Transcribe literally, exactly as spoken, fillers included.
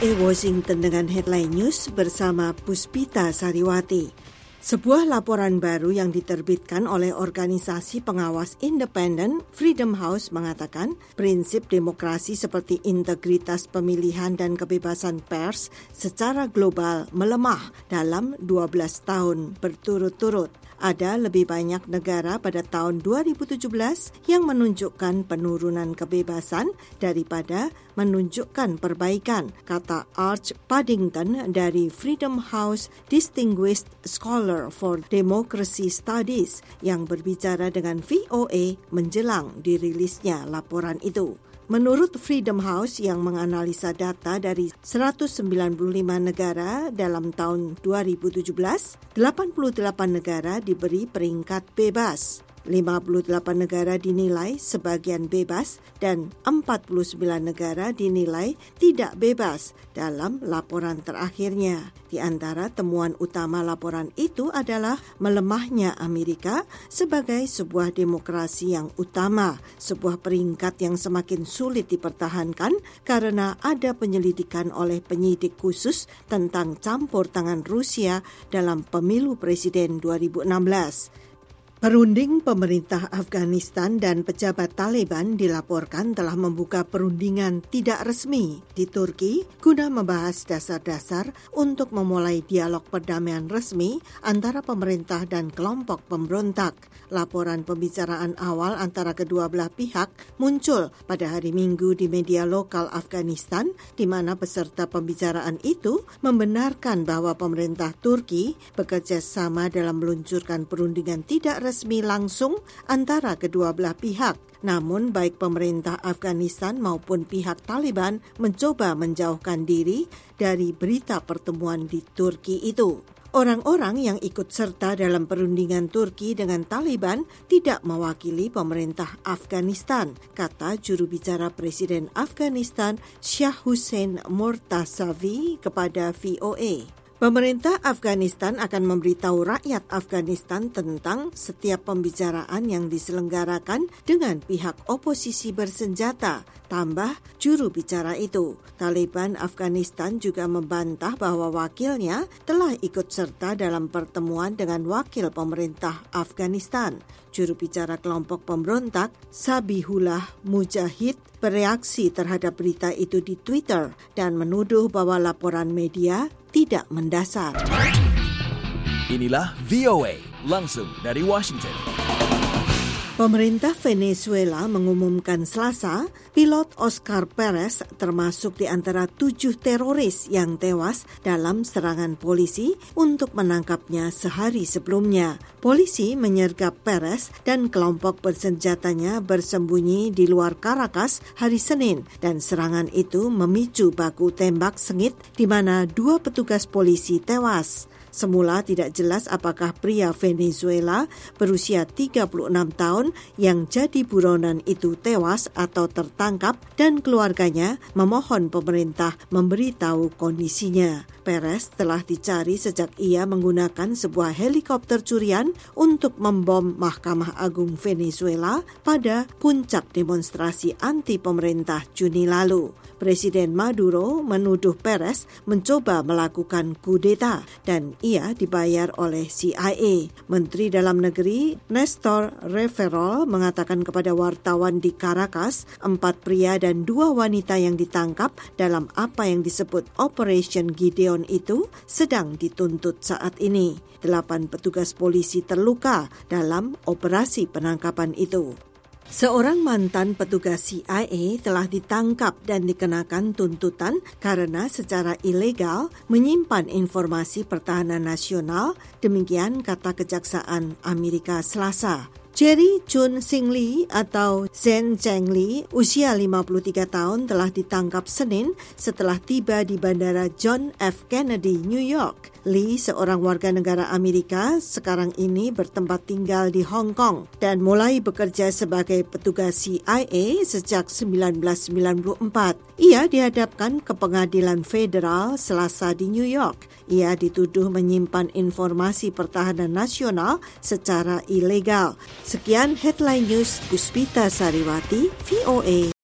A Washington dengan headline news bersama Puspita Sariwati. Sebuah laporan baru yang diterbitkan oleh organisasi pengawas independen Freedom House mengatakan prinsip demokrasi seperti integritas pemilihan dan kebebasan pers secara global melemah dalam dua belas tahun berturut-turut. Ada lebih banyak negara pada tahun dua ribu tujuh belas yang menunjukkan penurunan kebebasan daripada menunjukkan perbaikan, kata Arch Paddington dari Freedom House Distinguished Scholar for Democracy Studies yang berbicara dengan V O A menjelang dirilisnya laporan itu. Menurut Freedom House yang menganalisa data dari seratus sembilan puluh lima negara dalam tahun dua ribu tujuh belas, delapan puluh delapan negara diberi peringkat bebas. lima puluh delapan negara dinilai sebagian bebas dan empat puluh sembilan negara dinilai tidak bebas dalam laporan terakhirnya. Di antara temuan utama laporan itu adalah melemahnya Amerika sebagai sebuah demokrasi yang utama, sebuah peringkat yang semakin sulit dipertahankan karena ada penyelidikan oleh penyidik khusus tentang campur tangan Rusia dalam pemilu presiden dua ribu enam belas. Perunding pemerintah Afghanistan dan pejabat Taliban dilaporkan telah membuka perundingan tidak resmi di Turki guna membahas dasar-dasar untuk memulai dialog perdamaian resmi antara pemerintah dan kelompok pemberontak. Laporan pembicaraan awal antara kedua belah pihak muncul pada hari Minggu di media lokal Afghanistan, di mana peserta pembicaraan itu membenarkan bahwa pemerintah Turki bekerja sama dalam meluncurkan perundingan tidak resmi resmi langsung antara kedua belah pihak. Namun baik pemerintah Afghanistan maupun pihak Taliban mencoba menjauhkan diri dari berita pertemuan di Turki itu. Orang-orang yang ikut serta dalam perundingan Turki dengan Taliban tidak mewakili pemerintah Afghanistan, kata juru bicara Presiden Afghanistan Shah Hussein Murtazavi kepada V O A. Pemerintah Afghanistan akan memberitahu rakyat Afghanistan tentang setiap pembicaraan yang diselenggarakan dengan pihak oposisi bersenjata, tambah juru bicara itu. Taliban Afghanistan juga membantah bahwa wakilnya telah ikut serta dalam pertemuan dengan wakil pemerintah Afghanistan. Juru bicara kelompok pemberontak, Sabihullah Mujahid, bereaksi terhadap berita itu di Twitter dan menuduh bahwa laporan media tidak mendasar. Inilah V O A, langsung dari Washington. Pemerintah Venezuela mengumumkan Selasa, pilot Oscar Perez termasuk di antara tujuh teroris yang tewas dalam serangan polisi untuk menangkapnya sehari sebelumnya. Polisi menyergap Perez dan kelompok bersenjatanya bersembunyi di luar Caracas hari Senin, dan serangan itu memicu baku tembak sengit di mana dua petugas polisi tewas. Semula tidak jelas apakah pria Venezuela berusia tiga puluh enam tahun yang jadi buronan itu tewas atau tertangkap, dan keluarganya memohon pemerintah memberitahu kondisinya. Perez telah dicari sejak ia menggunakan sebuah helikopter curian untuk membom Mahkamah Agung Venezuela pada puncak demonstrasi anti pemerintah Juni lalu. Presiden Maduro menuduh Perez mencoba melakukan kudeta dan ia dibayar oleh C I A. Menteri Dalam Negeri Nestor Reverol mengatakan kepada wartawan di Caracas, empat pria dan dua wanita yang ditangkap dalam apa yang disebut Operation Gideon itu sedang dituntut saat ini. Delapan petugas polisi terluka dalam operasi penangkapan itu. Seorang mantan petugas C I A telah ditangkap dan dikenakan tuntutan karena secara ilegal menyimpan informasi pertahanan nasional, demikian kata Kejaksaan Amerika Selasa. Jerry Chun Sing Lee atau Zhen Cheng Lee, usia lima puluh tiga tahun, telah ditangkap Senin setelah tiba di Bandara John F. Kennedy, New York. Lee, seorang warga negara Amerika, sekarang ini bertempat tinggal di Hong Kong dan mulai bekerja sebagai petugas C I A sejak seribu sembilan ratus sembilan puluh empat. Ia dihadapkan ke pengadilan federal Selasa di New York. Ia dituduh menyimpan informasi pertahanan nasional secara ilegal. Sekian headline news, Puspita Sariwati, V O A.